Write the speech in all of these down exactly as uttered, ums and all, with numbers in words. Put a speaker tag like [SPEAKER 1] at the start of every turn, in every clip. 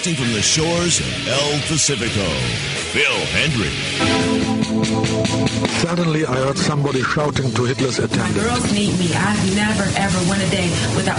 [SPEAKER 1] broadcasting from the shores of El Pacifico, Phil Hendrie.
[SPEAKER 2] Suddenly, I heard somebody shouting to Hitler's attendant.
[SPEAKER 3] My girls need me. I never, ever went a day without...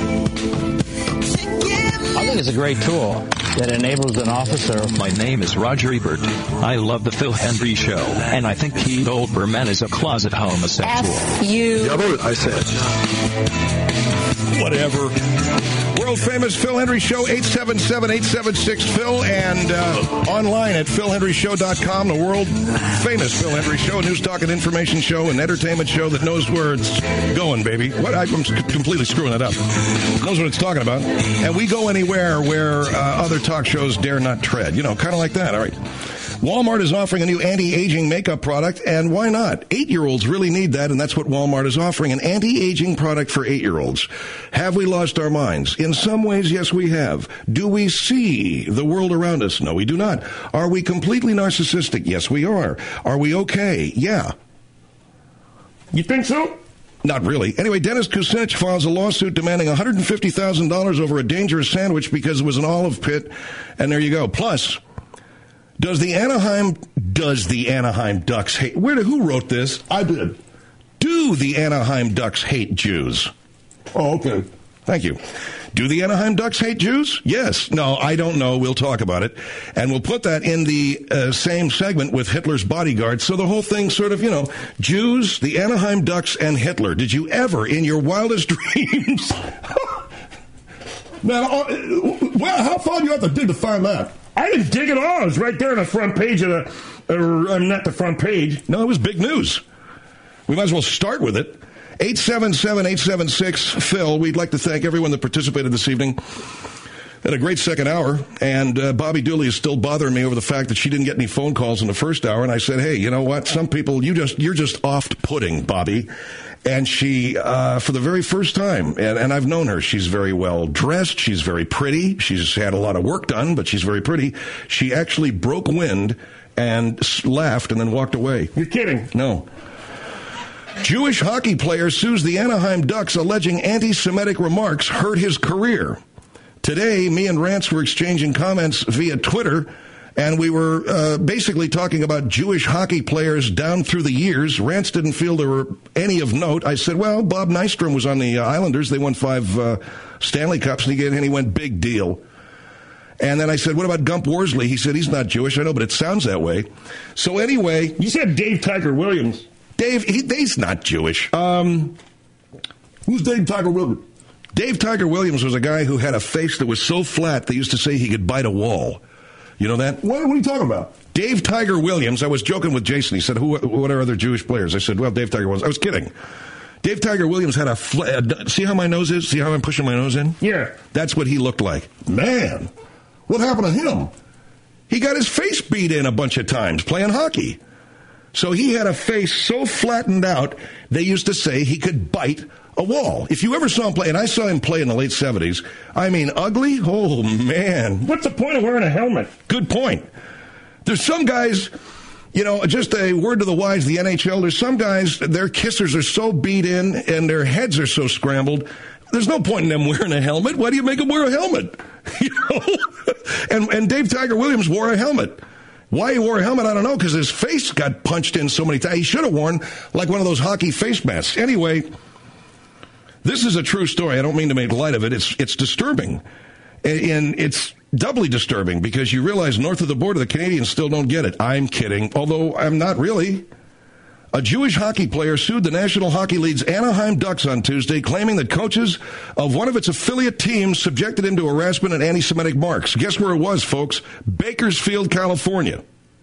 [SPEAKER 4] I think it's a great tool that enables an officer.
[SPEAKER 5] My name is Roger Ebert. I love the Phil Hendrie Show, and I think Keith Olbermann is a closet homosexual.
[SPEAKER 6] F you.
[SPEAKER 2] Jawohl, I said.
[SPEAKER 7] Whatever. World famous Phil Hendrie Show, eight seven seven, eight seven six, Phil, and uh, online at phil hendrie show dot com, the world famous Phil Hendrie Show, a news, talk, and information show, an entertainment show that knows where it's going, baby. What? I'm completely screwing it up. Knows what it's talking about. And we go anywhere where uh, other talk shows dare not tread. You know, kind of like that. All right. Walmart is offering a new anti-aging makeup product, and why not? Eight-year-olds really need that, and that's what Walmart is offering, an anti-aging product for eight-year-olds. Have we lost our minds? In some ways, yes, we have. Do we see the world around us? No, we do not. Are we completely narcissistic? Yes, we are. Are we okay? Yeah.
[SPEAKER 8] You think so?
[SPEAKER 7] Not really. Anyway, Dennis Kucinich files a lawsuit demanding one hundred fifty thousand dollars over a dangerous sandwich because it was an olive pit, and there you go. Plus... Does the Anaheim, does the Anaheim Ducks hate, where did, who wrote this?
[SPEAKER 8] I did.
[SPEAKER 7] Do the Anaheim Ducks hate Jews?
[SPEAKER 8] Oh, okay.
[SPEAKER 7] Thank you. Do the Anaheim Ducks hate Jews? Yes. No, I don't know. We'll talk about it. And we'll put that in the uh, same segment with Hitler's bodyguard. So the whole thing sort of, you know, Jews, the Anaheim Ducks, and Hitler. Did you ever, in your wildest dreams?
[SPEAKER 8] Man, uh, well, how far do you have to dig to find that? I didn't dig it all. It was right there on the front page of the, or uh, not the front page.
[SPEAKER 7] No, it was big news. We might as well start with it. eight seven seven, eight seven six, Phil. We'd like to thank everyone that participated this evening. Had a great second hour, and uh, Bobby Dooley is still bothering me over the fact that she didn't get any phone calls in the first hour, and I said, hey, you know what? Some people, you just, you're just oft-putting, Bobby. And she, uh, for the very first time, and, and I've known her, she's very well dressed, she's very pretty, she's had a lot of work done, but she's very pretty. She actually broke wind and laughed and then walked away.
[SPEAKER 8] You're kidding.
[SPEAKER 7] No. Jewish hockey player sues the Anaheim Ducks alleging anti-Semitic remarks hurt his career. Today, me and Rance were exchanging comments via Twitter, and we were uh, basically talking about Jewish hockey players down through the years. Rance didn't feel there were any of note. I said, well, Bob Nystrom was on the uh, Islanders. They won five uh, Stanley Cups, and he, and he went big deal. And then I said, what about Gump Worsley? He said, he's not Jewish. I know, but it sounds that way. So anyway.
[SPEAKER 8] You said Dave Tiger Williams.
[SPEAKER 7] Dave, he, he's not Jewish. Um,
[SPEAKER 8] Who's Dave Tiger Williams?
[SPEAKER 7] Dave Tiger Williams was a guy who had a face that was so flat they used to say he could bite a wall. You know that?
[SPEAKER 8] What, what are you talking about?
[SPEAKER 7] Dave Tiger Williams. I was joking with Jason. He said, Who, what are other Jewish players? I said, well, Dave Tiger Williams. I was kidding. Dave Tiger Williams had a... Fl- uh, see how my nose is? See how I'm pushing my nose in?
[SPEAKER 8] Yeah.
[SPEAKER 7] That's what he looked like.
[SPEAKER 8] Man, what happened to him?
[SPEAKER 7] He got his face beat in a bunch of times playing hockey. So he had a face so flattened out, they used to say he could bite a wall. If you ever saw him play, and I saw him play in the late seventies, I mean, ugly? Oh, man.
[SPEAKER 8] What's the point of wearing a helmet?
[SPEAKER 7] Good point. There's some guys, you know, just a word to the wise, the N H L, there's some guys, their kissers are so beat in and their heads are so scrambled, there's no point in them wearing a helmet. Why do you make them wear a helmet? You know? and, and Dave Tiger Williams wore a helmet. Why he wore a helmet, I don't know, because his face got punched in so many times. He should have worn like one of those hockey face masks. Anyway, this is a true story. I don't mean to make light of it. It's it's disturbing. And it's doubly disturbing because you realize north of the border, the Canadians still don't get it. I'm kidding, although I'm not really. A Jewish hockey player sued the National Hockey League's Anaheim Ducks on Tuesday, claiming that coaches of one of its affiliate teams subjected him to harassment and anti-Semitic marks. Guess where it was, folks? Bakersfield, California.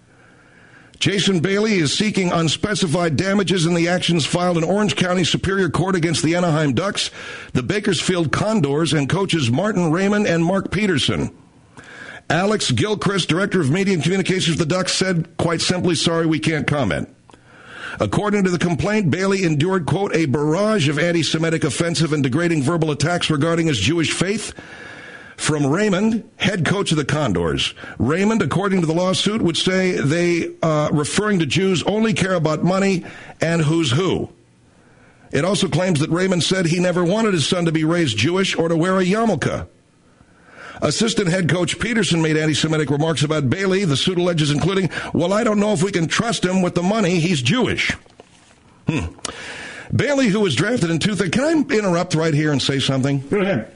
[SPEAKER 7] Jason Bailey is seeking unspecified damages in the actions filed in Orange County Superior Court against the Anaheim Ducks, the Bakersfield Condors, and coaches Martin Raymond and Mark Peterson. Alex Gilchrist, Director of Media and Communications of the Ducks, said, quite simply, sorry, we can't comment. According to the complaint, Bailey endured, quote, a barrage of anti-Semitic offensive and degrading verbal attacks regarding his Jewish faith from Raymond, head coach of the Condors. Raymond, according to the lawsuit, would say they, uh, referring to Jews, only care about money and who's who. It also claims that Raymond said he never wanted his son to be raised Jewish or to wear a yarmulke. Assistant head coach Peterson made anti-Semitic remarks about Bailey. The suit alleges, including, well, I don't know if we can trust him with the money. He's Jewish. Hmm. Bailey, who was drafted in two thousand, can I interrupt right here and say something?
[SPEAKER 8] Go ahead.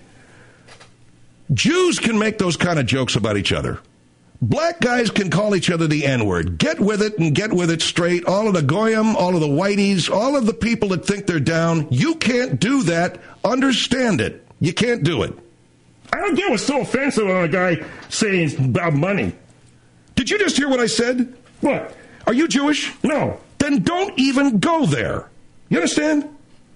[SPEAKER 7] Jews can make those kind of jokes about each other. Black guys can call each other the N-word. Get with it and get with it straight. All of the goyim, all of the whiteys, all of the people that think they're down. You can't do that. Understand it. You can't do it.
[SPEAKER 8] I don't get what's so offensive on a guy saying about money.
[SPEAKER 7] Did you just hear what I said?
[SPEAKER 8] What?
[SPEAKER 7] Are you Jewish?
[SPEAKER 8] No.
[SPEAKER 7] Then don't even go there. You understand?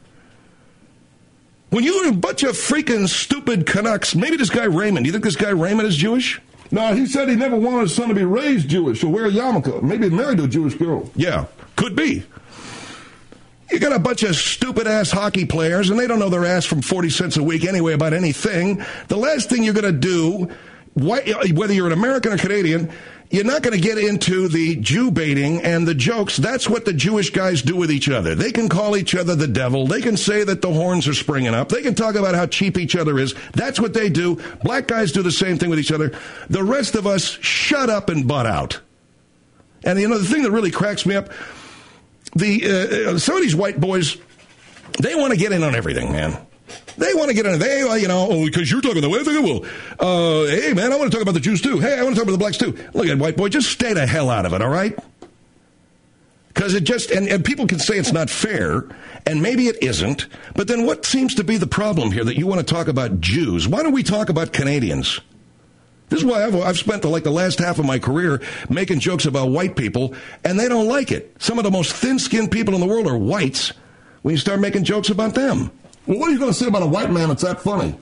[SPEAKER 7] When you're a bunch of freaking stupid Canucks, maybe this guy Raymond, do you think this guy Raymond is Jewish?
[SPEAKER 8] No, he said he never wanted his son to be raised Jewish or wear a yarmulke. Maybe married to a Jewish girl.
[SPEAKER 7] Yeah, could be. You got a bunch of stupid-ass hockey players, and they don't know their ass from forty cents a week anyway about anything. The last thing you're going to do, whether you're an American or Canadian, you're not going to get into the Jew baiting and the jokes. That's what the Jewish guys do with each other. They can call each other the devil. They can say that the horns are springing up. They can talk about how cheap each other is. That's what they do. Black guys do the same thing with each other. The rest of us shut up and butt out. And, you know, the thing that really cracks me up, the uh, some of these white boys, they want to get in on everything, man. They want to get in. They, you know, oh, because you're talking the way I think I will. Uh, hey, man, I want to talk about the Jews, too. Hey, I want to talk about the blacks, too. Look at white boy. Just stay the hell out of it, all right? Because it just, and, and people can say it's not fair, and maybe it isn't, but then what seems to be the problem here that you want to talk about Jews? Why don't we talk about Canadians? This is why I've, I've spent the, like the last half of my career making jokes about white people, and they don't like it. Some of the most thin-skinned people in the world are whites when you start making jokes about them.
[SPEAKER 8] Well, what are you going to say about a white man that's that funny?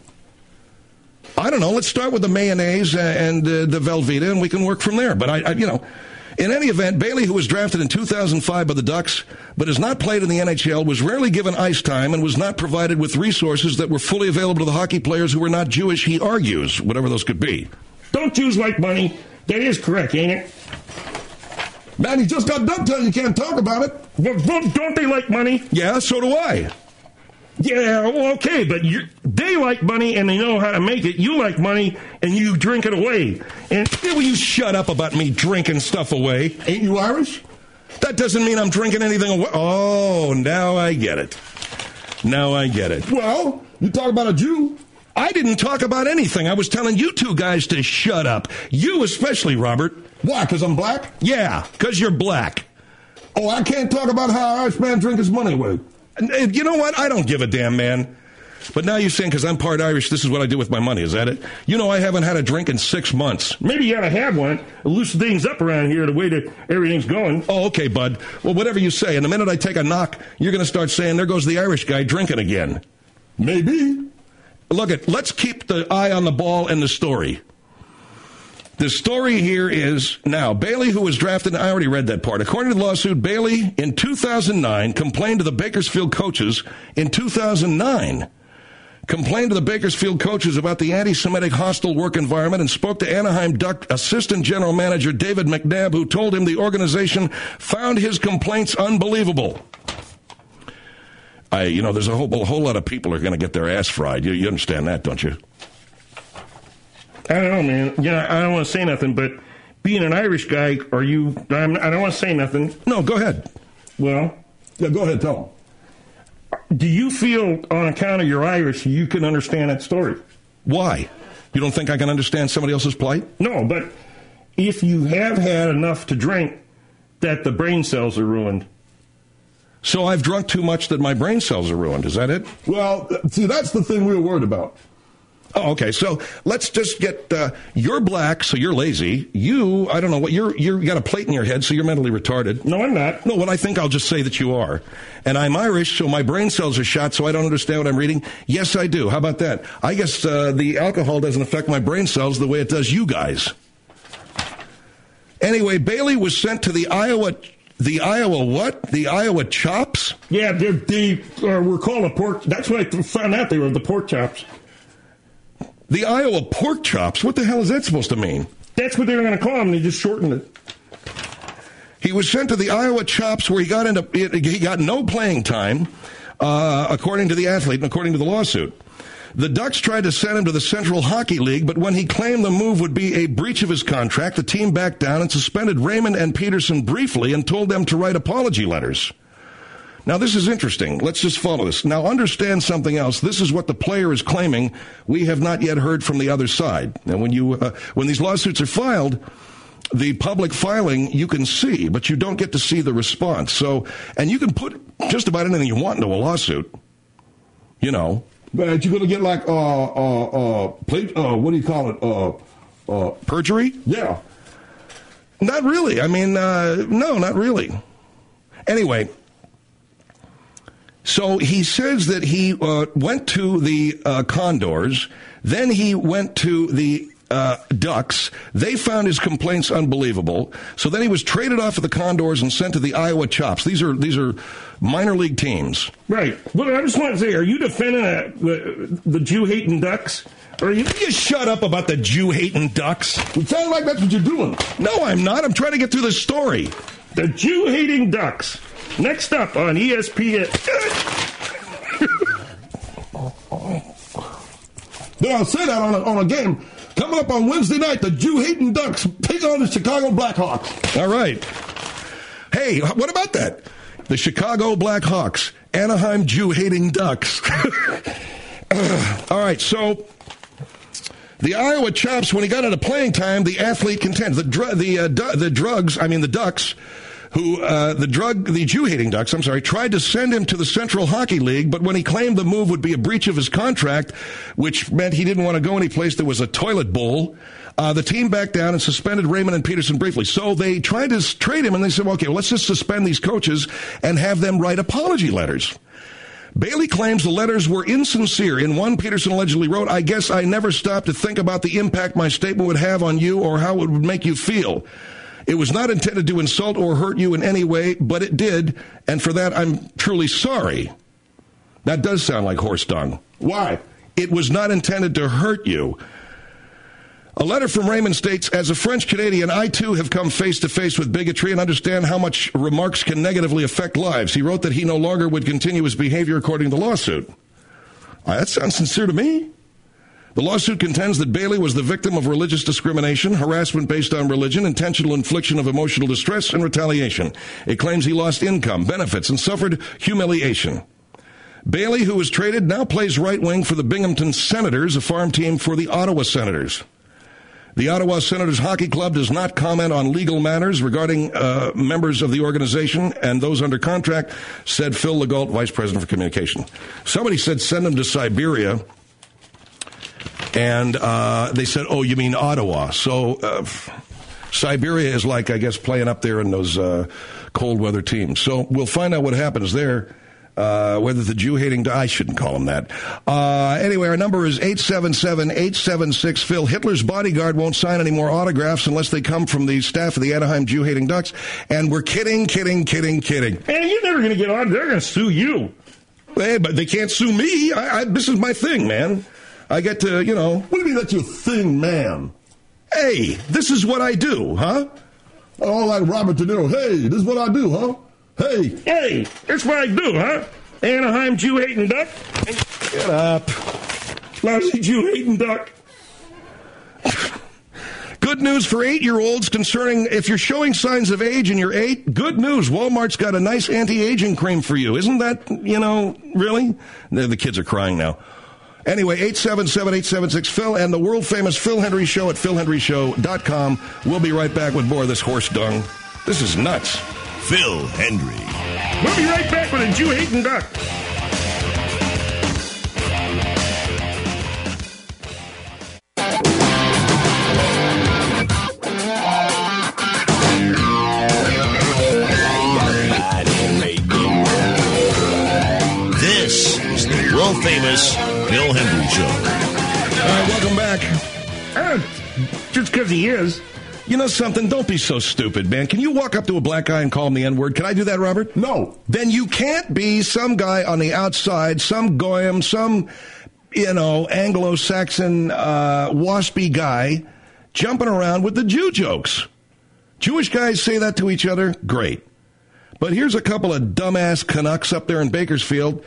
[SPEAKER 7] I don't know. Let's start with the mayonnaise and uh, the Velveeta, and we can work from there. But, I, I, you know, in any event, Bailey, who was drafted in two thousand five by the Ducks, but has not played in the N H L, was rarely given ice time and was not provided with resources that were fully available to the hockey players who were not Jewish, he argues, whatever those could be.
[SPEAKER 8] Don't Jews like money? That is correct, ain't it? Man, you just got done telling you can't talk about it. Well, don't they like money?
[SPEAKER 7] Yeah, so do I.
[SPEAKER 8] Yeah, well, okay, but you, they like money and they know how to make it. You like money and you drink it away. And
[SPEAKER 7] yeah, will you shut up about me drinking stuff away?
[SPEAKER 8] Ain't you Irish?
[SPEAKER 7] That doesn't mean I'm drinking anything away. Oh, now I get it. Now I get it.
[SPEAKER 8] Well, you talk about a Jew.
[SPEAKER 7] I didn't talk about anything. I was telling you two guys to shut up. You especially, Robert.
[SPEAKER 8] Why, because I'm black?
[SPEAKER 7] Yeah, because you're black.
[SPEAKER 8] Oh, I can't talk about how an Irish man drink his money away.
[SPEAKER 7] And you know what? I don't give a damn, man. But now you're saying because I'm part Irish, this is what I do with my money. Is that it? You know, I haven't had a drink in six months.
[SPEAKER 8] Maybe you ought to have one. Loosen things up around here the way that everything's going.
[SPEAKER 7] Oh, okay, bud. Well, whatever you say. And the minute I take a knock, you're going to start saying, there goes the Irish guy drinking again.
[SPEAKER 8] Maybe.
[SPEAKER 7] Look, it. Let's keep the eye on the ball and the story. The story here is, now, Bailey, who was drafted, I already read that part. According to the lawsuit, Bailey, in two thousand nine, complained to the Bakersfield coaches in two thousand nine. Complained to the Bakersfield coaches about the anti-Semitic hostile work environment and spoke to Anaheim Duck Assistant General Manager David McNabb, who told him the organization found his complaints unbelievable. I, you know, there's a whole, a whole lot of people are going to get their ass fried. You, you understand that, don't you?
[SPEAKER 8] I don't know, man. You know, I don't want to say nothing, but being an Irish guy, are you... I'm, I don't want to say nothing.
[SPEAKER 7] No, go ahead.
[SPEAKER 8] Well...
[SPEAKER 7] Yeah, go ahead, tell them.
[SPEAKER 8] Do you feel, on account of you're Irish, you can understand that story?
[SPEAKER 7] Why? You don't think I can understand somebody else's plight?
[SPEAKER 8] No, but if you have had enough to drink, that the brain cells are ruined.
[SPEAKER 7] So I've drunk too much that my brain cells are ruined. Is that it?
[SPEAKER 8] Well, see, that's the thing we were worried about.
[SPEAKER 7] Oh, okay. So let's just get, uh, you're black, so you're lazy. You, I don't know what, you're, you're, you got a plate in your head, so you're mentally retarded.
[SPEAKER 8] No, I'm not.
[SPEAKER 7] No, what I think I'll just say that you are. And I'm Irish, so my brain cells are shot, so I don't understand what I'm reading. Yes, I do. How about that? I guess, uh, the alcohol doesn't affect my brain cells the way it does you guys. Anyway, Bailey was sent to the Iowa, the Iowa what? The Iowa Chops?
[SPEAKER 8] Yeah, they, they uh, were called a pork, that's what I found out they were, the pork chops.
[SPEAKER 7] The Iowa Pork Chops? What the hell is that supposed to mean?
[SPEAKER 8] That's what they were going to call them. They just shortened it.
[SPEAKER 7] He was sent to the Iowa Chops where he got into he got no playing time, uh, according to the athlete and according to the lawsuit. The Ducks tried to send him to the Central Hockey League, but when he claimed the move would be a breach of his contract, the team backed down and suspended Raymond and Peterson briefly and told them to write apology letters. Now, this is interesting. Let's just follow this. Now, understand something else. This is what the player is claiming. We have not yet heard from the other side. And when you, uh, when these lawsuits are filed, the public filing you can see, but you don't get to see the response. So, and you can put just about anything you want into a lawsuit. You know.
[SPEAKER 8] But you're going to get like, uh, uh, uh, plate, uh, what do you call it? Uh, uh,
[SPEAKER 7] perjury?
[SPEAKER 8] Yeah.
[SPEAKER 7] Not really. I mean, uh, no, not really. Anyway. So he says that he uh, went to the uh, Condors, then he went to the uh, Ducks. They found his complaints unbelievable. So then he was traded off of the Condors and sent to the Iowa Chops. These are these are minor league teams.
[SPEAKER 8] Right. But I just want to say, are you defending uh, the, the Jew-hating Ducks? Or are you,
[SPEAKER 7] you shut up about the Jew-hating Ducks?
[SPEAKER 8] It sounds like that's what you're doing.
[SPEAKER 7] No, I'm not. I'm trying to get through the story.
[SPEAKER 8] The Jew-hating Ducks. Next up on E S P N. Then I'll say that on a, on a game. Coming up on Wednesday night, the Jew-hating Ducks take on the Chicago Blackhawks.
[SPEAKER 7] All right. Hey, what about that? The Chicago Blackhawks, Anaheim Jew-hating Ducks. All right, so the Iowa Chops, when he got into playing time, the athlete contends. The, dr- the, uh, du- the drugs, I mean the Ducks, who, uh, the drug, the Jew-hating Ducks, I'm sorry, tried to send him to the Central Hockey League, but when he claimed the move would be a breach of his contract, which meant he didn't want to go any place that was a toilet bowl, uh, the team backed down and suspended Raymond and Peterson briefly. So they tried to trade him, and they said, well, okay, well, let's just suspend these coaches and have them write apology letters. Bailey claims the letters were insincere. In one, Peterson allegedly wrote, I guess I never stopped to think about the impact my statement would have on you or how it would make you feel. It was not intended to insult or hurt you in any way, but it did, and for that I'm truly sorry. That does sound like horse dung.
[SPEAKER 8] Why?
[SPEAKER 7] It was not intended to hurt you. A letter from Raymond states, as a French Canadian, I too have come face to face with bigotry and understand how much remarks can negatively affect lives. He wrote that he no longer would continue his behavior according to the lawsuit. Uh, that sounds sincere to me. The lawsuit contends that Bailey was the victim of religious discrimination, harassment based on religion, intentional infliction of emotional distress, and retaliation. It claims he lost income, benefits, and suffered humiliation. Bailey, who was traded, now plays right wing for the Binghamton Senators, a farm team for the Ottawa Senators. The Ottawa Senators Hockey Club does not comment on legal matters regarding uh, members of the organization and those under contract, said Phil Legault, Vice President for Communication. Somebody said send them to Siberia. And uh, they said, oh, you mean Ottawa. So uh, Siberia is like, I guess, playing up there in those uh, cold weather teams. So we'll find out what happens there, uh, whether the Jew-hating, I shouldn't call him that. Uh, anyway, our number is eight seven seven, eight seven six, Phil. Hitler's bodyguard won't sign any more autographs unless they come from the staff of the Anaheim Jew-hating Ducks. And we're kidding, kidding, kidding, kidding.
[SPEAKER 8] Man, you're never going to get on. They're going to sue you.
[SPEAKER 7] Hey, but they can't sue me. I, I, this is my thing, man. I get to, you know.
[SPEAKER 8] What do you mean that's your thing, man?
[SPEAKER 7] Hey, this is what I do, huh?
[SPEAKER 8] Oh, like Robert De Niro. Hey, this is what I do, huh? Hey. Hey, that's what I do, huh? Anaheim Jew-hating Duck.
[SPEAKER 7] Get up.
[SPEAKER 8] Lousy Jew-hating Duck.
[SPEAKER 7] Good news for eight-year-olds concerning if you're showing signs of age and you're eight, good news. Walmart's got a nice anti-aging cream for you. Isn't that, you know, really? The, the kids are crying now. Anyway, eight seven seven, eight seven six, Phil and the world-famous Phil Hendry Show at phil hendry show dot com. We'll be right back with more of this horse dung. This is nuts.
[SPEAKER 1] Phil Hendry.
[SPEAKER 8] We'll be right back with a Jew-hating duck.
[SPEAKER 1] This is the world-famous Phil Hendry Show.
[SPEAKER 7] All right, welcome back.
[SPEAKER 8] Uh, just because he is.
[SPEAKER 7] You know something? Don't be so stupid, man. Can you walk up to a black guy and call him the N-word? Can I do that, Robert?
[SPEAKER 8] No.
[SPEAKER 7] Then you can't be some guy on the outside, some goyim, some, you know, Anglo-Saxon, uh, waspy guy jumping around with the Jew jokes. Jewish guys say that to each other? Great. But here's a couple of dumbass Canucks up there in Bakersfield.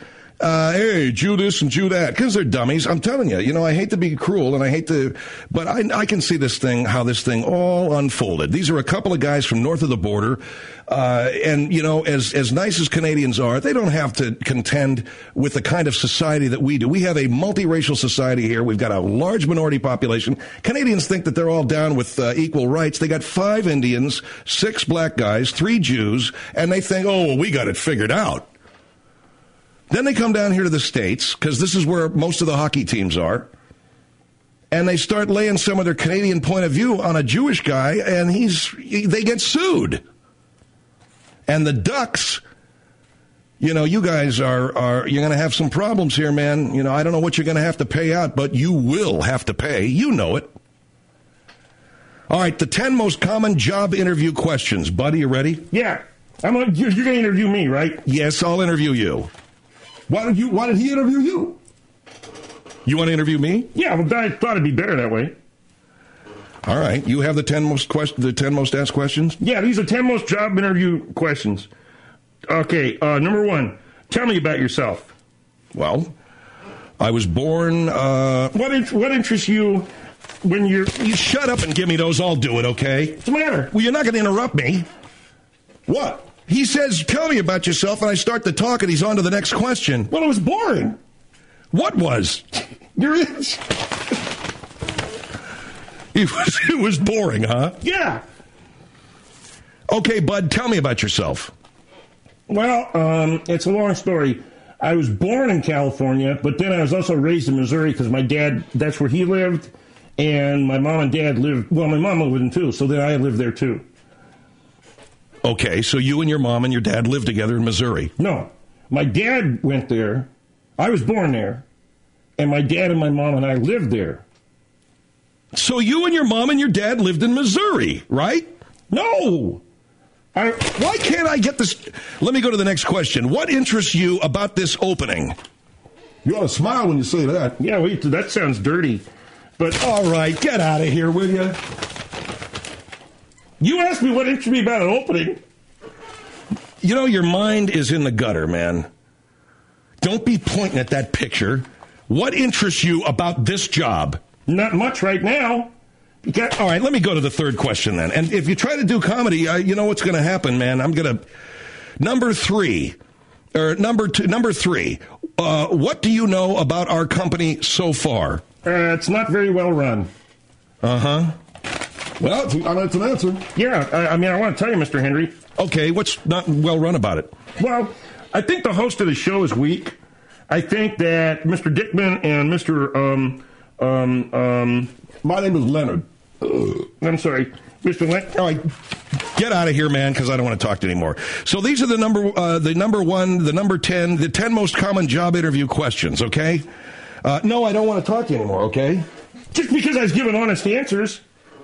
[SPEAKER 7] Uh, hey, Jew this and Jew that, because they're dummies. I'm telling you, you know, I hate to be cruel and I hate to, but I, I can see this thing, how this thing all unfolded. These are a couple of guys from north of the border. Uh, and, you know, as, as nice as Canadians are, they don't have to contend with the kind of society that we do. We have a multiracial society here. We've got a large minority population. Canadians think that they're all down with uh, equal rights. They got five Indians, six black guys, three Jews, and they think, oh, well, we got it figured out. Then they come down here to the States, because this is where most of the hockey teams are, and they start laying some of their Canadian point of view on a Jewish guy, and he's they get sued. And the Ducks, you know, you guys are, are you're going to have some problems here, man. You know, I don't know what you're going to have to pay out, but you will have to pay. You know it. All right, the ten most common job interview questions. Buddy, you ready?
[SPEAKER 8] Yeah. I'm a, you're going to interview me, right?
[SPEAKER 7] Yes, I'll interview you.
[SPEAKER 8] Why did you? Why did he interview you?
[SPEAKER 7] You want to interview me?
[SPEAKER 8] Yeah, well, I thought it'd be better that way.
[SPEAKER 7] All right, you have the ten most quest- the ten most asked questions.
[SPEAKER 8] Yeah, these are ten most job interview questions. Okay, uh, number one, tell me about yourself.
[SPEAKER 7] Well, I was born. Uh,
[SPEAKER 8] what in- what interests you when you're?
[SPEAKER 7] You shut up and give me those. I'll do it. Okay.
[SPEAKER 8] What's the matter?
[SPEAKER 7] Well, you're not going to interrupt me.
[SPEAKER 8] What?
[SPEAKER 7] He says, tell me about yourself, and I start the talk, and he's on to the next question.
[SPEAKER 8] Well, it was boring.
[SPEAKER 7] What was?
[SPEAKER 8] Your is.
[SPEAKER 7] It was, it was boring, huh?
[SPEAKER 8] Yeah.
[SPEAKER 7] Okay, bud, tell me about yourself.
[SPEAKER 8] Well, um, it's a long story. I was born in California, but then I was also raised in Missouri because my dad, that's where he lived, and my mom and dad lived, well, my mom lived in too, so then I lived there too.
[SPEAKER 7] Okay, so you and your mom and your dad lived together in Missouri.
[SPEAKER 8] No, my dad went there. I was born there, and my dad and my mom and I lived there.
[SPEAKER 7] So you and your mom and your dad lived in Missouri, right?
[SPEAKER 8] No. I,
[SPEAKER 7] Why can't I get this? Let me go to the next question. What interests you about this opening?
[SPEAKER 8] You ought to smile when you say that. Yeah, wait, that sounds dirty. But
[SPEAKER 7] all right, get out of here, will you?
[SPEAKER 8] You asked me what interests me about an opening.
[SPEAKER 7] You know, your mind is in the gutter, man. Don't be pointing at that picture. What interests you about this job?
[SPEAKER 8] Not much right now.
[SPEAKER 7] Got, all right, let me go to the third question then. And if you try to do comedy, uh, you know what's going to happen, man. I'm going to... Number three, or number two, number three, uh, what do you know about our company so far?
[SPEAKER 8] Uh, it's not very well run.
[SPEAKER 7] Uh-huh.
[SPEAKER 8] Well, that's an answer. Yeah, I, I mean, I want to tell you, Mister Henry.
[SPEAKER 7] Okay, what's not well run about it?
[SPEAKER 8] Well, I think the host of the show is weak. I think that Mister Dickman and Mister Um, um, um, my name is Leonard. Uh, I'm sorry, Mister Leonard.
[SPEAKER 7] All right, get out of here, man, because I don't want to talk to you anymore. So these are the number, uh, the number one, the number ten, the ten most common job interview questions. Okay? Uh, no, I don't want to talk to you anymore. Okay?
[SPEAKER 8] Just because I was giving honest answers.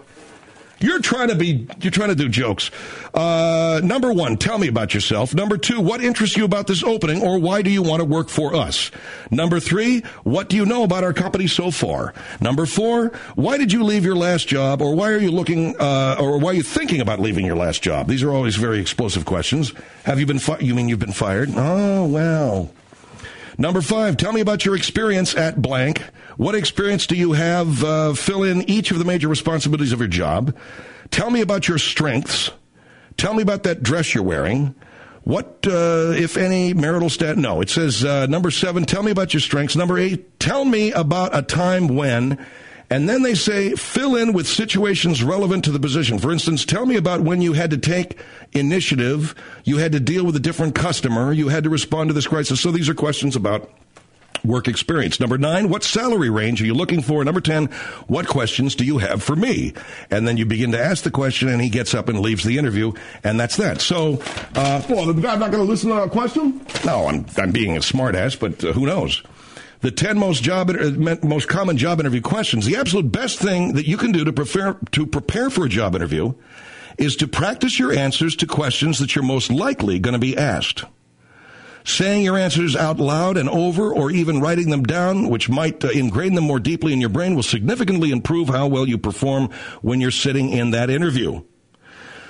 [SPEAKER 7] You're trying to be, you're trying to do jokes. Uh, number one, tell me about yourself. Number two, what interests you about this opening, or why do you want to work for us? Number three, what do you know about our company so far? Number four, why did you leave your last job, or why are you looking, uh, or why are you thinking about leaving your last job? These are always very explosive questions. Have you been, fi- you mean you've been fired? Oh, well. Number five, tell me about your experience at blank. What experience do you have? Uh, fill in each of the major responsibilities of your job. Tell me about your strengths. Tell me about that dress you're wearing. What, uh, if any, marital stat? No, it says uh, number seven, tell me about your strengths. Number eight, tell me about a time when. And then they say, fill in with situations relevant to the position. For instance, tell me about when you had to take initiative, you had to deal with a different customer, you had to respond to this crisis. So these are questions about work experience. Number nine, what salary range are you looking for? Number ten, what questions do you have for me? And then you begin to ask the question, and he gets up and leaves the interview, and that's that. So, uh, well, the guy's not going to listen to our question? No, I'm, I'm being a smartass, but uh, who knows? The ten most job, most common job interview questions. The absolute best thing that you can do to prepare, to prepare for a job interview is to practice your answers to questions that you're most likely going to be asked. Saying your answers out loud and over, or even writing them down, which might uh, ingrain them more deeply in your brain, will significantly improve how well you perform when you're sitting in that interview.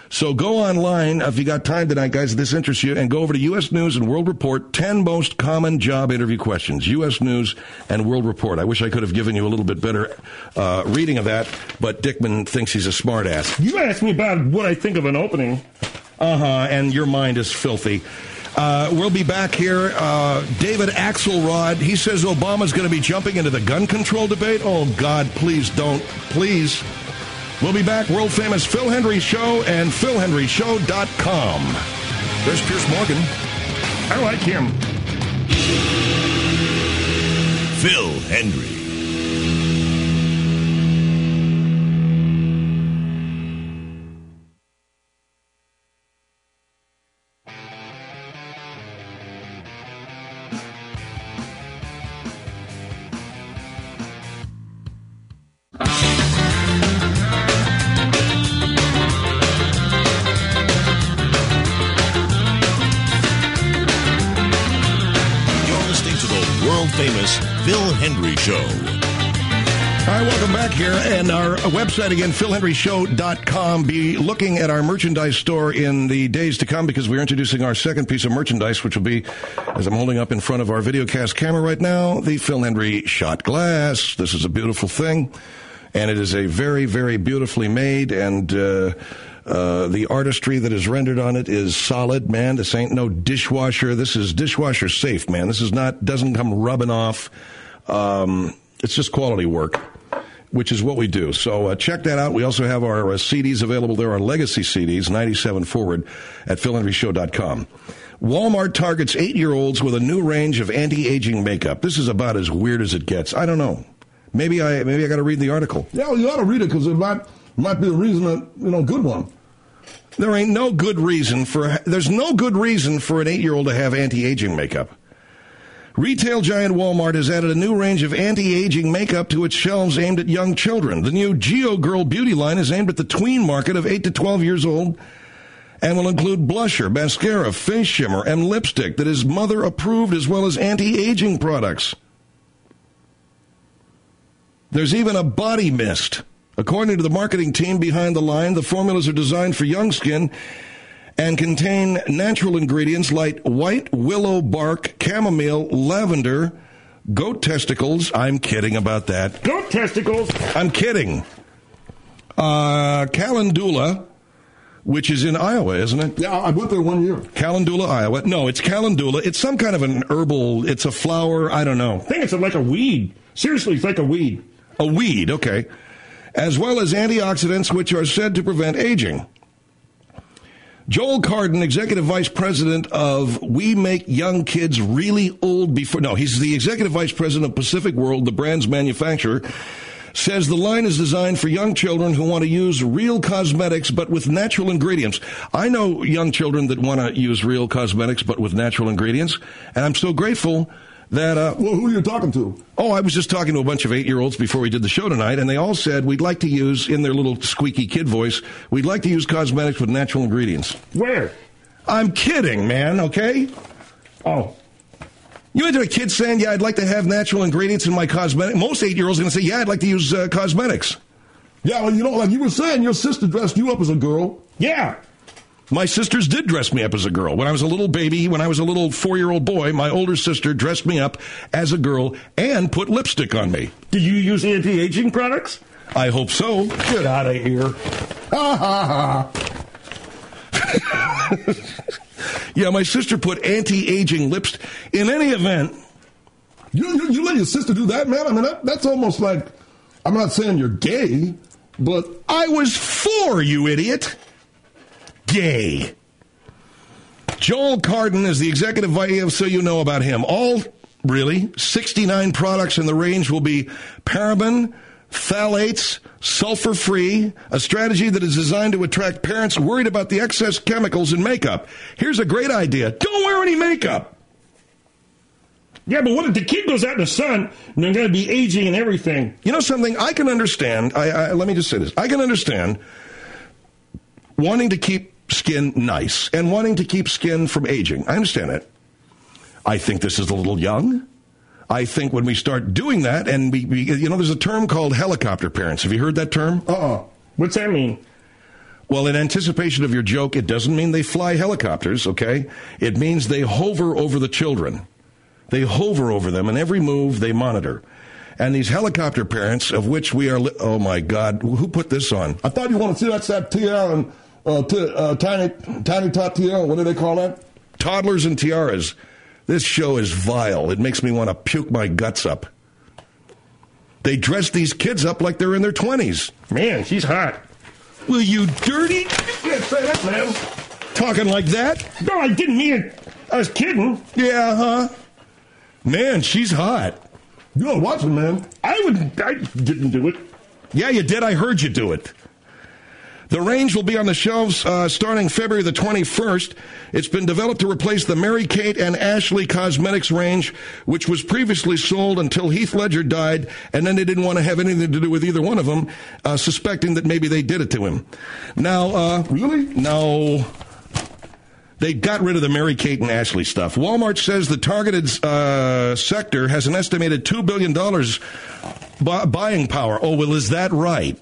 [SPEAKER 7] So go online, if you got time tonight, guys, if this interests you, and go over to U S News and World Report, ten most common job interview questions. U S News and World Report. I wish I could have given you a little bit better uh, reading of that, but Dickman thinks he's a smartass.
[SPEAKER 8] You asked me about what I think of an opening.
[SPEAKER 7] Uh-huh, and your mind is filthy. Uh, we'll be back here. Uh, David Axelrod, he says Obama's going to be jumping into the gun control debate. Oh, God, please don't. Please. We'll be back. World-famous Phil Hendry Show and phil hendry show dot com. There's Pierce Morgan.
[SPEAKER 8] I like him.
[SPEAKER 1] Phil Hendry. Famous Phil Hendry Show.
[SPEAKER 7] All right, welcome back here. And our website again, phil hendry show dot com. Be looking at our merchandise store in the days to come because we're introducing our second piece of merchandise, which will be, as I'm holding up in front of our videocast camera right now, the Phil Hendry shot glass. This is a beautiful thing, and it is a very, very beautifully made, and uh, uh, the artistry that is rendered on it is solid, man. This ain't no dishwasher. This is dishwasher safe, man. This is not, doesn't come rubbing off. Um, it's just quality work, which is what we do. So uh, check that out. We also have our uh, C Ds available there, our legacy C Ds, ninety-seven forward, at phil hendry show dot com. Walmart targets eight-year-olds with a new range of anti-aging makeup. This is about as weird as it gets. I don't know. Maybe I maybe I got to read the article.
[SPEAKER 6] Yeah, well, you ought to read it because it might might be a reason that, you know, good one.
[SPEAKER 7] There ain't no good reason for, there's no good reason for an eight-year-old to have anti-aging makeup. Retail giant Walmart has added a new range of anti-aging makeup to its shelves aimed at young children. The new Geo Girl beauty line is aimed at the tween market of eight to twelve years old and will include blusher, mascara, face shimmer, and lipstick that is mother approved, as well as anti-aging products. There's even a body mist. According to the marketing team behind the line, the formulas are designed for young skin and contain natural ingredients like white willow bark, chamomile, lavender, goat testicles. I'm kidding about that.
[SPEAKER 8] Goat testicles?
[SPEAKER 7] I'm kidding. Uh, calendula, which is in Iowa, isn't it?
[SPEAKER 6] Yeah, I went there one year.
[SPEAKER 7] Calendula, Iowa. No, it's calendula. It's some kind of an herbal, it's a flower, I don't know.
[SPEAKER 8] I think it's like a weed. Seriously, it's like a weed.
[SPEAKER 7] A weed, okay. As well as antioxidants, which are said to prevent aging. Joel Cardin, executive vice president of We Make Young Kids Really Old Before... No, he's the executive vice president of Pacific World, the brand's manufacturer, says the line is designed for young children who want to use real cosmetics but with natural ingredients. I know young children that want to use real cosmetics but with natural ingredients, and I'm so grateful that... Uh,
[SPEAKER 6] well, who are you talking to?
[SPEAKER 7] Oh, I was just talking to a bunch of eight-year-olds before we did the show tonight, and they all said we'd like to use, in their little squeaky kid voice, we'd like to use cosmetics with natural ingredients.
[SPEAKER 8] Where?
[SPEAKER 7] I'm kidding, man, okay?
[SPEAKER 8] Oh.
[SPEAKER 7] You imagine a kid saying, yeah, I'd like to have natural ingredients in my cosmetic. Most eight-year-olds are going to say, yeah, I'd like to use uh, cosmetics.
[SPEAKER 6] Yeah, well, you know, like you were saying, your sister dressed you up as a girl.
[SPEAKER 8] Yeah.
[SPEAKER 7] My sisters did dress me up as a girl. When I was a little baby, when I was a little four-year-old boy, my older sister dressed me up as a girl and put lipstick on me.
[SPEAKER 8] Did you use anti-aging products?
[SPEAKER 7] I hope so.
[SPEAKER 6] Get out of here. Ha, ha,
[SPEAKER 7] ha. Yeah, my sister put anti-aging lipstick. In any event...
[SPEAKER 6] You, you, you let your sister do that, man? I mean, that, that's almost like... I'm not saying you're gay, but...
[SPEAKER 7] I was four, you idiot. Gay. Joel Cardin is the executive vice, so you know about him. All, really, sixty-nine products in the range will be paraben, phthalates, sulfur-free, a strategy that is designed to attract parents worried about the excess chemicals in makeup. Here's a great idea. Don't wear any makeup.
[SPEAKER 8] Yeah, but what if the kid goes out in the sun and they're going to be aging and everything?
[SPEAKER 7] You know something? I can understand. I, I, let me just say this. I can understand wanting to keep skin nice and wanting to keep skin from aging. I understand that. I think this is a little young. I think when we start doing that, and we, we you know, there's a term called helicopter parents. Have you heard that term?
[SPEAKER 8] Uh-uh. What's that mean?
[SPEAKER 7] Well, in anticipation of your joke, it doesn't mean they fly helicopters, okay? It means they hover over the children. They hover over them, and every move they monitor. And these helicopter parents, of which we are, li- oh my God, who put this on?
[SPEAKER 6] I thought you want to see that's that T L and uh, t- uh, tiny, tiny tot T L. What do they call that?
[SPEAKER 7] Toddlers and tiaras. This show is vile. It makes me want to puke my guts up. They dress these kids up like they're in their twenties.
[SPEAKER 8] Man, she's hot.
[SPEAKER 7] Will you dirty?
[SPEAKER 8] You can't say that, man.
[SPEAKER 7] Talking like that?
[SPEAKER 8] No, I didn't mean it. I was kidding.
[SPEAKER 7] Yeah, huh? Man, she's hot.
[SPEAKER 6] You don't watch it, man.
[SPEAKER 8] I wouldn't. I didn't do it.
[SPEAKER 7] Yeah, you did. I heard you do it. The range will be on the shelves uh, starting February the twenty-first. It's been developed to replace the Mary-Kate and Ashley Cosmetics range, which was previously sold until Heath Ledger died, and then they didn't want to have anything to do with either one of them, uh, suspecting that maybe they did it to him. Now, uh...
[SPEAKER 6] Really?
[SPEAKER 7] No. They got rid of the Mary-Kate and Ashley stuff. Walmart says the targeted uh, sector has an estimated two billion dollars bu- buying power. Oh, well, is that right?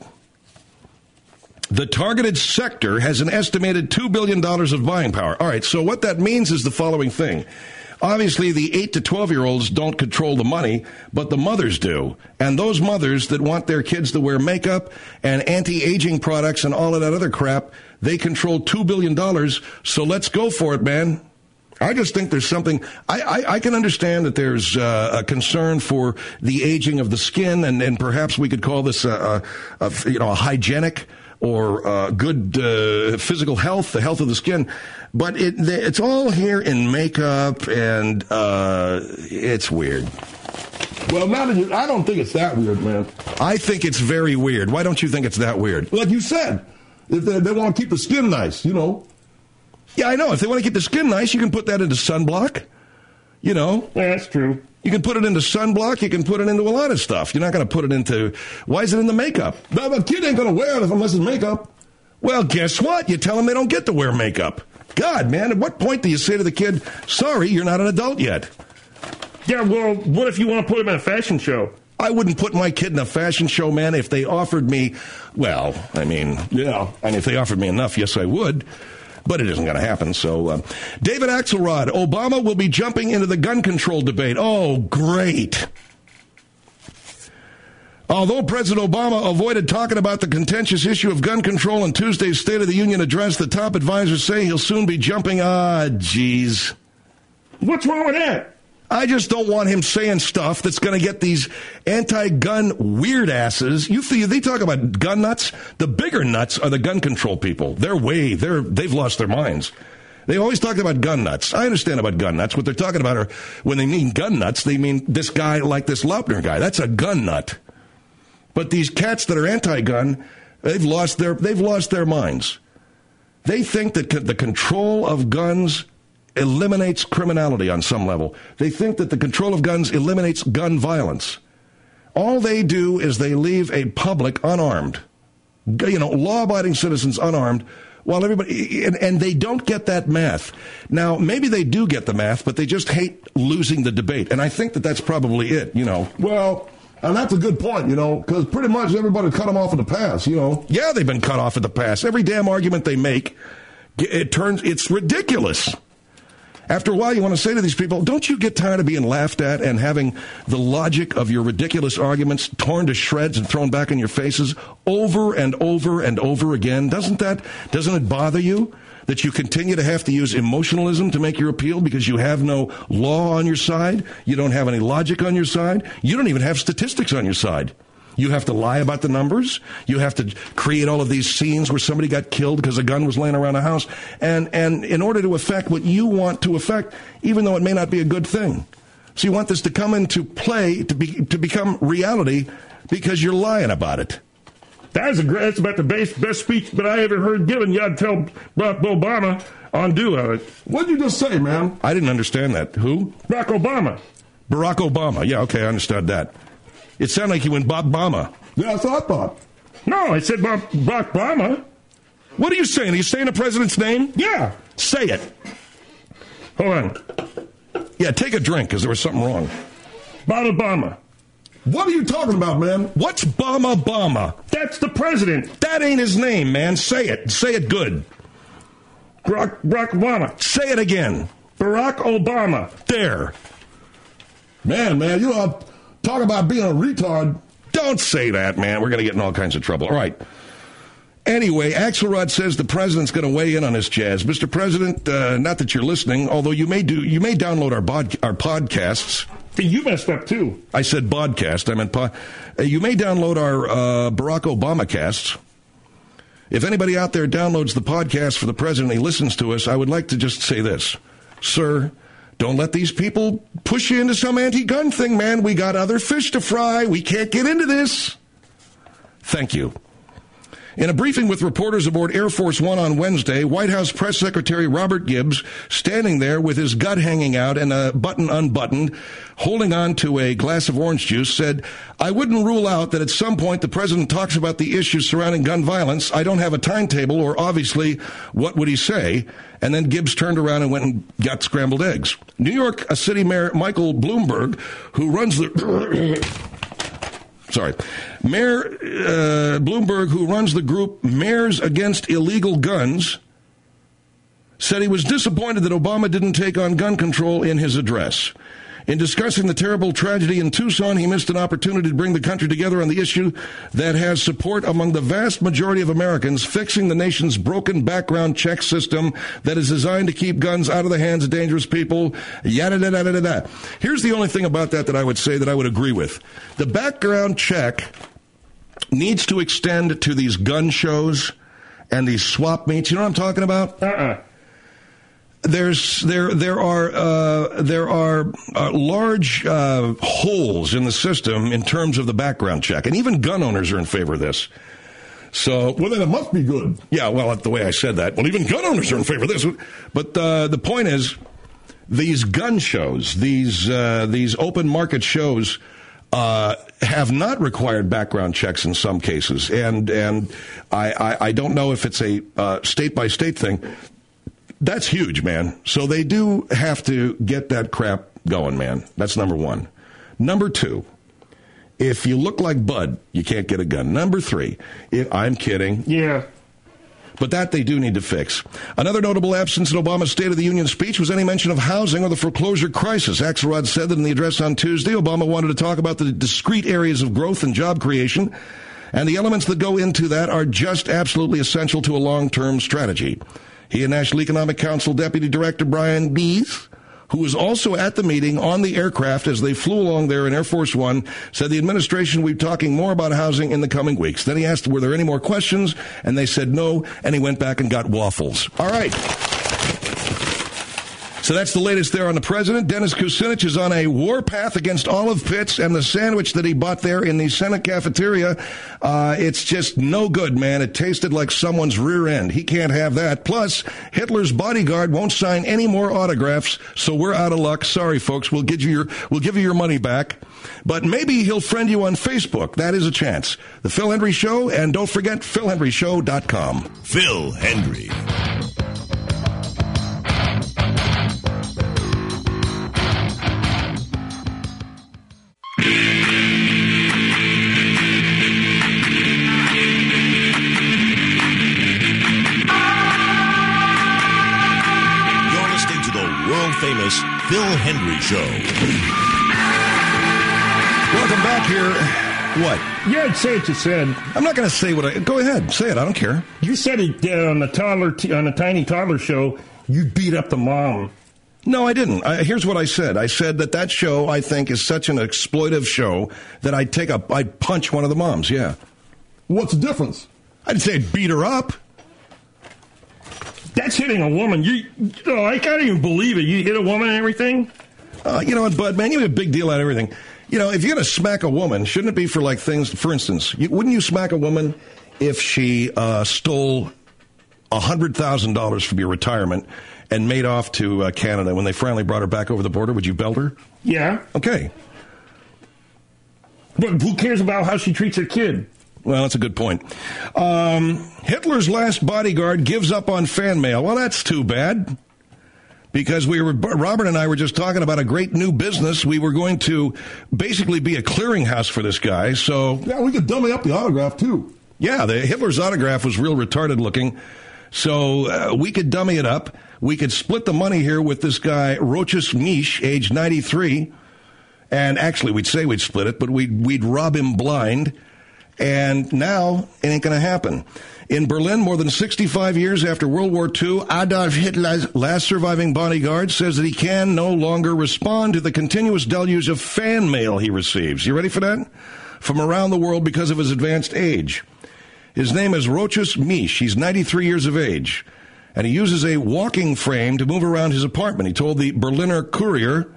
[SPEAKER 7] The targeted sector has an estimated two billion dollars of buying power. All right, so what that means is the following thing. Obviously, the eight to twelve-year-olds don't control the money, but the mothers do. And those mothers that want their kids to wear makeup and anti-aging products and all of that other crap, they control two billion dollars, so let's go for it, man. I just think there's something, I, I, I can understand that there's uh, a concern for the aging of the skin, and, and perhaps we could call this a, a, a you know, a hygienic or uh, good uh, physical health, the health of the skin. But it, it's all here in makeup, and uh, it's weird.
[SPEAKER 6] Well, now that you, I don't think it's that weird, man.
[SPEAKER 7] I think it's very weird. Why don't you think it's that weird?
[SPEAKER 6] Like you said, if they, they want to keep the skin nice, you know.
[SPEAKER 7] Yeah, I know. If they want to keep the skin nice, you can put that into sunblock. You know.
[SPEAKER 8] Yeah, that's true.
[SPEAKER 7] You can put it into sunblock. You can put it into a lot of stuff. You're not going to put it into... Why is it in the makeup?
[SPEAKER 6] No, the kid ain't going to wear it unless it's makeup.
[SPEAKER 7] Well, guess what? You tell them they don't get to wear makeup. God, man, at what point do you say to the kid, sorry, you're not an adult yet?
[SPEAKER 8] Yeah, well, what if you want to put him in a fashion show?
[SPEAKER 7] I wouldn't put my kid in a fashion show, man, if they offered me... Well, I mean, yeah. And if they offered me enough, yes, I would. But it isn't going to happen. So, uh, David Axelrod, Obama will be jumping into the gun control debate. Oh, great. Although President Obama avoided talking about the contentious issue of gun control in Tuesday's State of the Union address, the top advisors say he'll soon be jumping. Ah, geez.
[SPEAKER 8] What's wrong with that?
[SPEAKER 7] I just don't want him saying stuff that's going to get these anti-gun weird asses. You feel they talk about gun nuts. The bigger nuts are the gun control people. They're way they're they've lost their minds. They always talk about gun nuts. I understand about gun nuts. What they're talking about are when they mean gun nuts, they mean this guy like this Laupner guy. That's a gun nut. But these cats that are anti-gun, they've lost their they've lost their minds. They think that the control of guns eliminates criminality on some level. They think that the control of guns eliminates gun violence. All they do is they leave a public unarmed, you know, law-abiding citizens unarmed, while everybody, and, and they don't get that math. Now, maybe they do get the math, but they just hate losing the debate. And I think that that's probably it, you know.
[SPEAKER 6] Well, and that's a good point, you know, because pretty much everybody cut them off in the past, you know.
[SPEAKER 7] Yeah, they've been cut off in the past. Every damn argument they make, it turns, it's ridiculous. After a while, you want to say to these people, don't you get tired of being laughed at and having the logic of your ridiculous arguments torn to shreds and thrown back in your faces over and over and over again? Doesn't that, doesn't it bother you that you continue to have to use emotionalism to make your appeal because you have no law on your side? You don't have any logic on your side? You don't even have statistics on your side. You have to lie about the numbers. You have to create all of these scenes where somebody got killed because a gun was laying around a house. And, and in order to affect what you want to affect, even though it may not be a good thing. So you want this to come into play, to be, to become reality because you're lying about it.
[SPEAKER 8] That is a great, that's about the best, best speech that I ever heard given. You ought to tell Barack Obama on do of it.
[SPEAKER 6] What did you just say, man?
[SPEAKER 7] I didn't understand that. Who?
[SPEAKER 8] Barack Obama.
[SPEAKER 7] Barack Obama. Yeah, okay, I understood that. It sounded like you went Bob Obama.
[SPEAKER 6] Yeah, that's what I thought.
[SPEAKER 8] No, I said Bob, Barack Obama.
[SPEAKER 7] What are you saying? Are you saying the president's name?
[SPEAKER 8] Yeah.
[SPEAKER 7] Say it.
[SPEAKER 8] Hold on.
[SPEAKER 7] Yeah, take a drink because there was something wrong.
[SPEAKER 8] Bob Obama.
[SPEAKER 6] What are you talking about, man?
[SPEAKER 7] What's Bama Bama?
[SPEAKER 8] That's the president.
[SPEAKER 7] That ain't his name, man. Say it. Say it good.
[SPEAKER 8] Barack, Barack Obama.
[SPEAKER 7] Say it again.
[SPEAKER 8] Barack Obama.
[SPEAKER 7] There.
[SPEAKER 6] Man, man, you know, talk about being a retard.
[SPEAKER 7] Don't say that, man. We're going to get in all kinds of trouble. All right. Anyway, Axelrod says the president's going to weigh in on this jazz. Mister President, uh, not that you're listening, although you may do, you may download our bod, our podcasts.
[SPEAKER 8] You messed up, too.
[SPEAKER 7] I said podcast. I meant pod. Uh, you may download our uh, Barack Obama casts. If anybody out there downloads the podcast for the president and he listens to us, I would like to just say this. Sir, don't let these people push you into some anti-gun thing, man. We got other fish to fry. We can't get into this. Thank you. In a briefing with reporters aboard Air Force One on Wednesday, White House Press Secretary Robert Gibbs, standing there with his gut hanging out and a button unbuttoned, holding on to a glass of orange juice, said, I wouldn't rule out that at some point the president talks about the issues surrounding gun violence. I don't have a timetable, or obviously, what would he say? And then Gibbs turned around and went and got scrambled eggs. New York City Mayor Michael Bloomberg, who runs the... Sorry. Mayor uh, Bloomberg, who runs the group Mayors Against Illegal Guns, said he was disappointed that Obama didn't take on gun control in his address. In discussing the terrible tragedy in Tucson, he missed an opportunity to bring the country together on the issue that has support among the vast majority of Americans, fixing the nation's broken background check system that is designed to keep guns out of the hands of dangerous people, yada, yada, yada, yada. Here's the only thing about that that I would say that I would agree with. The background check needs to extend to these gun shows and these swap meets. You know what I'm talking about?
[SPEAKER 8] Uh-uh.
[SPEAKER 7] There's there there are uh, there are uh, large uh, holes in the system in terms of the background check, and even gun owners are in favor of this. So,
[SPEAKER 6] well, then it must be good.
[SPEAKER 7] Yeah, well, the way I said that, well, even gun owners are in favor of this. But uh, the point is, these gun shows, these uh, these open market shows, uh, have not required background checks in some cases, and and I I, I don't know if it's a uh, state by state thing. That's huge, man. So they do have to get that crap going, man. That's number one. Number two, if you look like Bud, you can't get a gun. Number three, if, I'm kidding.
[SPEAKER 8] Yeah.
[SPEAKER 7] But that they do need to fix. Another notable absence in Obama's State of the Union speech was any mention of housing or the foreclosure crisis. Axelrod said that in the address on Tuesday, Obama wanted to talk about the discrete areas of growth and job creation, and the elements that go into that are just absolutely essential to a long-term strategy. He and National Economic Council Deputy Director Brian Dees, who was also at the meeting on the aircraft as they flew along there in Air Force One, said the administration will be talking more about housing in the coming weeks. Then he asked, were there any more questions? And they said no, and he went back and got waffles. All right. So that's the latest there on the president. Dennis Kucinich is on a warpath against olive pits and the sandwich that he bought there in the Senate cafeteria. Uh, it's just no good, man. It tasted like someone's rear end. He can't have that. Plus, Hitler's bodyguard won't sign any more autographs, so we're out of luck. Sorry, folks. We'll give you your, we'll give you your money back. But maybe he'll friend you on Facebook. That is a chance. The Phil Hendrie Show, and don't forget, phil hendrie show dot com.
[SPEAKER 1] Phil Hendrie. Famous Phil Hendrie Show.
[SPEAKER 7] Welcome back here. What?
[SPEAKER 8] Yeah, say what you said.
[SPEAKER 7] I'm not going to say what I... Go ahead. Say it. I don't care.
[SPEAKER 8] You said it uh, on the toddler t- on the Tiny Toddler Show, you beat up the mom.
[SPEAKER 7] No, I didn't. I, here's what I said. I said that that show, I think, is such an exploitive show that I'd take a... I'd punch one of the moms, yeah.
[SPEAKER 6] What's the difference?
[SPEAKER 7] I didn't say I'd beat her up.
[SPEAKER 8] That's hitting a woman. You, you know, I can't even believe it. You hit a woman and everything?
[SPEAKER 7] Uh, you know what, Bud, man, you make a big deal out of everything. You know, if you're going to smack a woman, shouldn't it be for, like, things, for instance, you, wouldn't you smack a woman if she uh, stole one hundred thousand dollars from your retirement and made off to uh, Canada? When they finally brought her back over the border, would you belt her?
[SPEAKER 8] Yeah.
[SPEAKER 7] Okay.
[SPEAKER 8] But who cares about how she treats her kid?
[SPEAKER 7] Well, that's a good point. Um, Hitler's last bodyguard gives up on fan mail. Well, that's too bad. because we were, Robert and I were just talking about a great new business. We were going to basically be a clearinghouse for this guy. So
[SPEAKER 6] yeah, we could dummy up the autograph too.
[SPEAKER 7] Yeah, the Hitler's autograph was real retarded looking. So uh, we could dummy it up. We could split the money here with this guy, Rochus Misch, age ninety-three. And actually, we'd say we'd split it, but we'd, we'd rob him blind. And now it ain't going to happen. In Berlin, more than sixty-five years after World War Two, Adolf Hitler's last surviving bodyguard says that he can no longer respond to the continuous deluge of fan mail he receives. You ready for that? From around the world because of his advanced age. His name is Rochus Misch. He's ninety-three years of age. And he uses a walking frame to move around his apartment. He told the Berliner Courier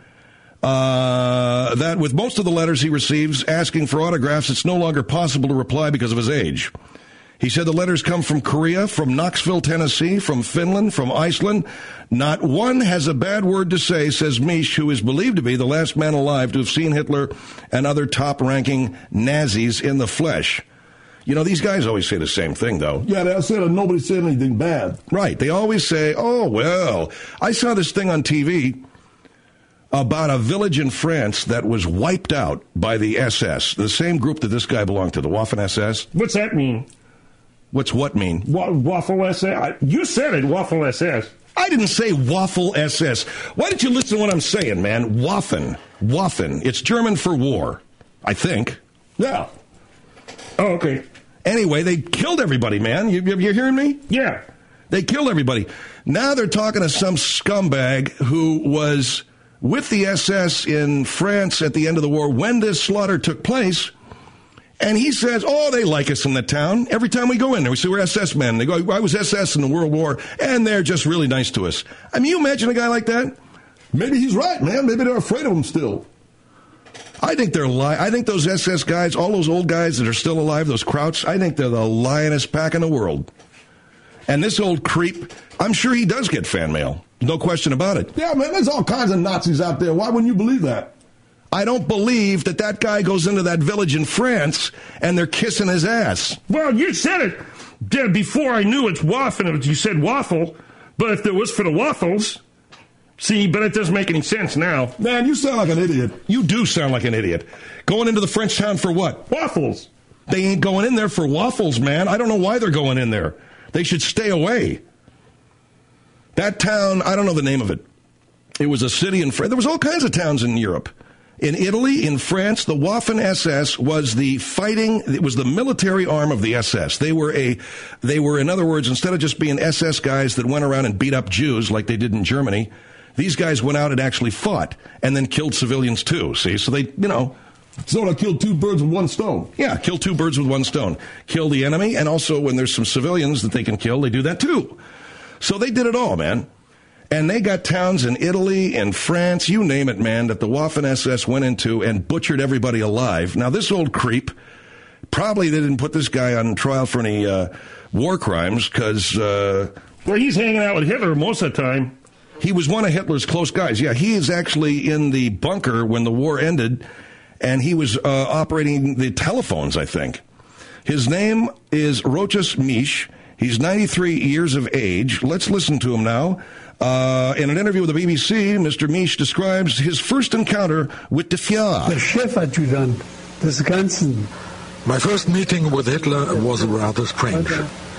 [SPEAKER 7] uh, that with most of the letters he receives asking for autographs, it's no longer possible to reply because of his age. He said the letters come from Korea, from Knoxville, Tennessee, from Finland, from Iceland. Not one has a bad word to say, says Misch, who is believed to be the last man alive to have seen Hitler and other top-ranking Nazis in the flesh. You know, these guys always say the same thing, though.
[SPEAKER 6] Yeah, they said that nobody said anything bad.
[SPEAKER 7] Right. They always say, oh, well, I saw this thing on T V about a village in France that was wiped out by the S S, the same group that this guy belonged to, the Waffen S S.
[SPEAKER 8] What's that mean?
[SPEAKER 7] What's what mean?
[SPEAKER 8] Wa- Waffle S S? You said it, Waffle S S.
[SPEAKER 7] I didn't say Waffle S S. Why don't you listen to what I'm saying, man? Waffen. Waffen. It's German for war, I think.
[SPEAKER 6] Yeah.
[SPEAKER 8] Oh, okay.
[SPEAKER 7] Anyway, they killed everybody, man. You, you hearing me?
[SPEAKER 8] Yeah.
[SPEAKER 7] They killed everybody. Now they're talking to some scumbag who was with the S S in France at the end of the war when this slaughter took place. And he says, oh, they like us in the town. Every time we go in there, we say we're S S men. They go, I was S S in the World War, and they're just really nice to us. I mean, you imagine a guy like that?
[SPEAKER 6] Maybe he's right, man. Maybe they're afraid of him still.
[SPEAKER 7] I think they're li- I think those S S guys, all those old guys that are still alive, those Krauts, I think they're the lionest pack in the world. And this old creep, I'm sure he does get fan mail. No question about it.
[SPEAKER 6] Yeah, man, there's all kinds of Nazis out there. Why wouldn't you believe that?
[SPEAKER 7] I don't believe that that guy goes into that village in France and they're kissing his ass.
[SPEAKER 8] Well, you said it yeah, before I knew it's waffle. You said waffle, but if it was for the waffles... See, but it doesn't make any sense now.
[SPEAKER 6] Man, you sound like an idiot.
[SPEAKER 7] You do sound like an idiot. Going into the French town for what?
[SPEAKER 8] Waffles.
[SPEAKER 7] They ain't going in there for waffles, man. I don't know why they're going in there. They should stay away. That town, I don't know the name of it. It was a city in France. There was all kinds of towns in Europe. In Italy, in France, the Waffen S S was the fighting, it was the military arm of the S S. They were a, they were, in other words, instead of just being S S guys that went around and beat up Jews like they did in Germany, these guys went out and actually fought and then killed civilians too, see? So they, you know.
[SPEAKER 6] So they killed two birds with one stone.
[SPEAKER 7] Yeah, kill two birds with one stone. Kill the enemy, and also when there's some civilians that they can kill, they do that too. So they did it all, man. And they got towns in Italy, in France, you name it, man, that the Waffen S S went into and butchered everybody alive. Now, this old creep, probably they didn't put this guy on trial for any uh, war crimes because... Uh,
[SPEAKER 8] well, he's hanging out with Hitler most of the time.
[SPEAKER 7] He was one of Hitler's close guys. Yeah, he is actually in the bunker when the war ended, and he was uh, operating the telephones, I think. His name is Rochus Misch. He's ninety-three years of age. Let's listen to him now. Uh, in an interview with the B B C, Mister Misch describes his first encounter with the Führer.
[SPEAKER 9] Der Chefadjutant des Ganzen.
[SPEAKER 2] My first meeting with Hitler was rather strange.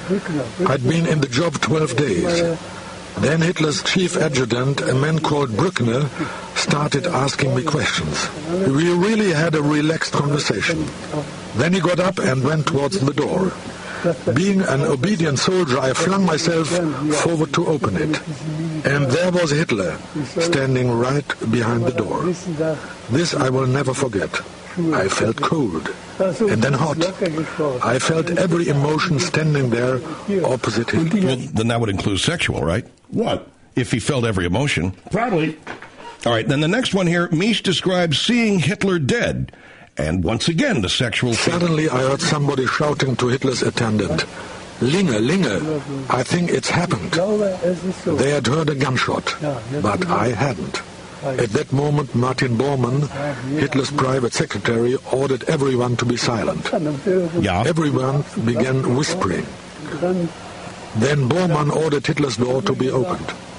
[SPEAKER 2] I'd been in the job twelve days. Then Hitler's chief adjutant, a man called Brückner, started asking me questions. We really had a relaxed conversation. Then he got up and went towards the door. Being an obedient soldier, I flung myself forward to open it. And there was Hitler, standing right behind the door. This I will never forget. I felt cold, and then hot. I felt every emotion standing there opposite him.
[SPEAKER 7] Well, then that would include sexual, right?
[SPEAKER 6] What?
[SPEAKER 7] If he felt every emotion.
[SPEAKER 8] Probably.
[SPEAKER 7] All right, then the next one here, Misch describes seeing Hitler dead. And once again, the sexual...
[SPEAKER 2] Suddenly I heard somebody shouting to Hitler's attendant, Linge, Linge, I think it's happened. They had heard a gunshot, but I hadn't. At that moment, Martin Bormann, Hitler's private secretary, ordered everyone to be silent.
[SPEAKER 7] Yeah.
[SPEAKER 2] Everyone began whispering. Then Bormann ordered Hitler's door to be opened.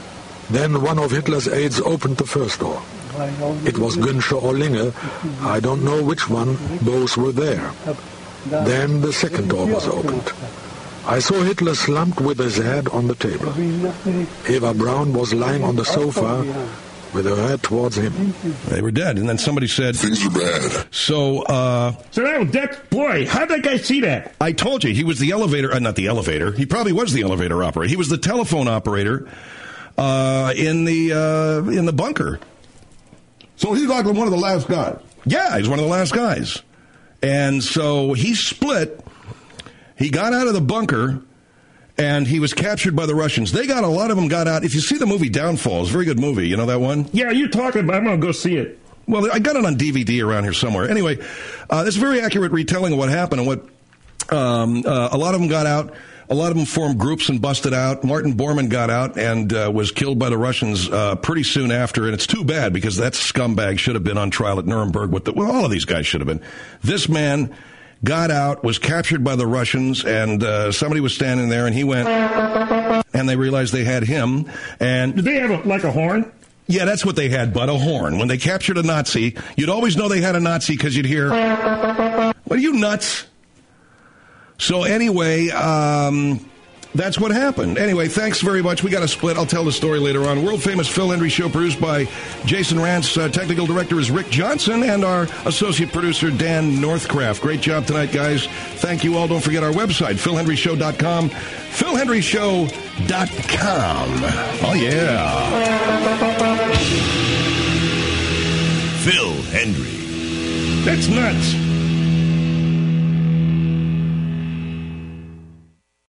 [SPEAKER 2] Then one of Hitler's aides opened the first door. It was Günscher or Linge. I don't know which one. Both were there. Then the second door was opened. I saw Hitler slumped with his head on the table. Eva Braun was lying on the sofa with her head towards him.
[SPEAKER 7] They were dead. And then somebody said,
[SPEAKER 10] things are bad.
[SPEAKER 7] So, uh...
[SPEAKER 8] So that, that, boy, how'd that guy see that?
[SPEAKER 7] I told you, he was the elevator, uh, not the elevator. He probably was the elevator operator. He was the telephone operator, uh, in the, uh, in the bunker.
[SPEAKER 6] So he's like one of the last guys.
[SPEAKER 7] Yeah, he's one of the last guys. And so he split. He got out of the bunker, and he was captured by the Russians. They got, a lot of them got out. If you see the movie Downfall, it's a very good movie. You know that one?
[SPEAKER 8] Yeah, you're talking about, I'm going to go see it.
[SPEAKER 7] Well, I got it on D V D around here somewhere. Anyway, uh, it's a very accurate retelling of what happened and what um, uh, a lot of them got out. A lot of them formed groups and busted out. Martin Bormann got out and uh, was killed by the Russians uh, pretty soon after. And it's too bad because that scumbag should have been on trial at Nuremberg. With the, well, all of these guys should have been. This man got out, was captured by the Russians, and uh, somebody was standing there, and he went, and they realized they had him. And
[SPEAKER 8] did they have a, like a horn?
[SPEAKER 7] Yeah, that's what they had, but a horn. When they captured a Nazi, you'd always know they had a Nazi because you'd hear, what are you, nuts? So anyway, um, that's what happened. Anyway, thanks very much. We got a split. I'll tell the story later on. World-famous Phil Hendrie Show produced by Jason Rantz. Uh, technical director is Rick Johnson, and our associate producer, Dan Northcraft. Great job tonight, guys. Thank you all. Don't forget our website, phil hendrie show dot com. phil hendrie show dot com. Oh, yeah.
[SPEAKER 1] Phil Hendrie.
[SPEAKER 8] That's nuts.